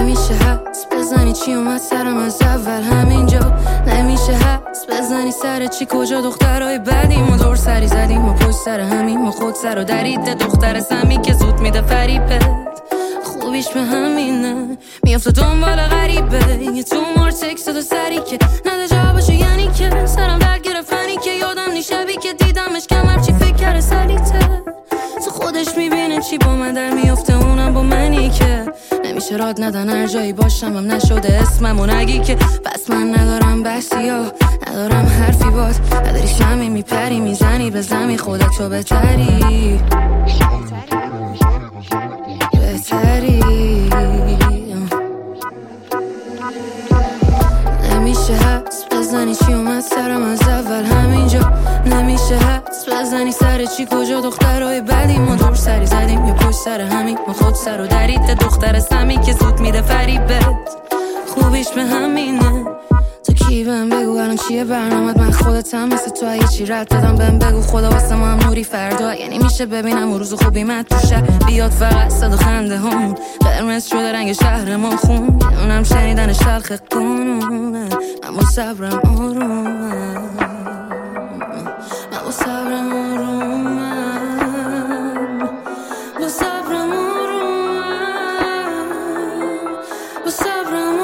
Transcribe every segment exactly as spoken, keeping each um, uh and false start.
نمیشه حس بزنی چی اومد سرم از اول همینجا. نمیشه حس بزنی سر چی کجا دخترای بدیم و دور سری زدیم و پشت سر همین و خود سر و درید دختر سمی که زود میده فریبت. خوبیش به همینه میافته دنبال غریبه یه تو مار تکست دو سری که نده جوابشو یعنی که سرم درد گرفتنی که یادم نی شبی که دیدمش کمر چی فکر کرده سلیته. تو خودش میبینه چی با من در میافته اونم با منی که نمیشه راد ندن هر جایی باشم هم نشده اسمم و نگی که پس من ندارم بحثی یا ندارم حرفی باد نداری شمی میپری میزنی به زمین خودت تو بهتری بهتری. نمیشه حس بزنی چی اومد سرم از اول همینجا. نمیشه حس بزنی سر چی کجا دخترای بدیم ما دور سری زدیم یا پشت سر همین ما خود سر و درید دختر سمی که زود میده فریبت. خوبیش به همینه تو کی بهم بگو الان چیه برنامت من خودتم مثل تو یه چی رد دادم بهم بگو خدا واسه ما هم نوری فردا یعنی میشه ببینم روز خوبی من تو شهر بیاد فقط صد و خنده همون قرمز شده رنگ شهرمون خون اونم شنیدنش تلخ قانونه من با صبرم آرومم من با صبرم آرومم با صبرم آرومم با صبرم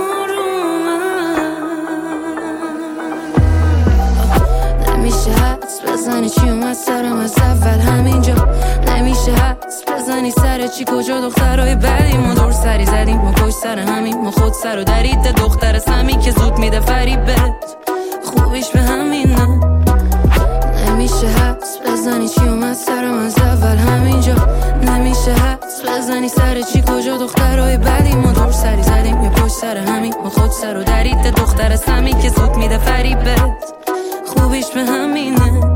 نمیشه حدس بزنی چی اومد سرم از اول همینجا. نمیشه حدس بزنی سر چی کجا دخترای بدیم ما دور سری زدیم ما پشت سر همین ما خود سر و درید دختر سمی که زود میده فریبت. خوبیش به همینه نمیشه حدس بزنی چی اومد سرم از اول همینجا. نمیشه حدس بزنی سر چی کجا دخترای بدیم ما دور سری زدیم یا پشت سر همین ما خود سر و درید دختر سمی که زود میده فریبت. خوبیش به همینه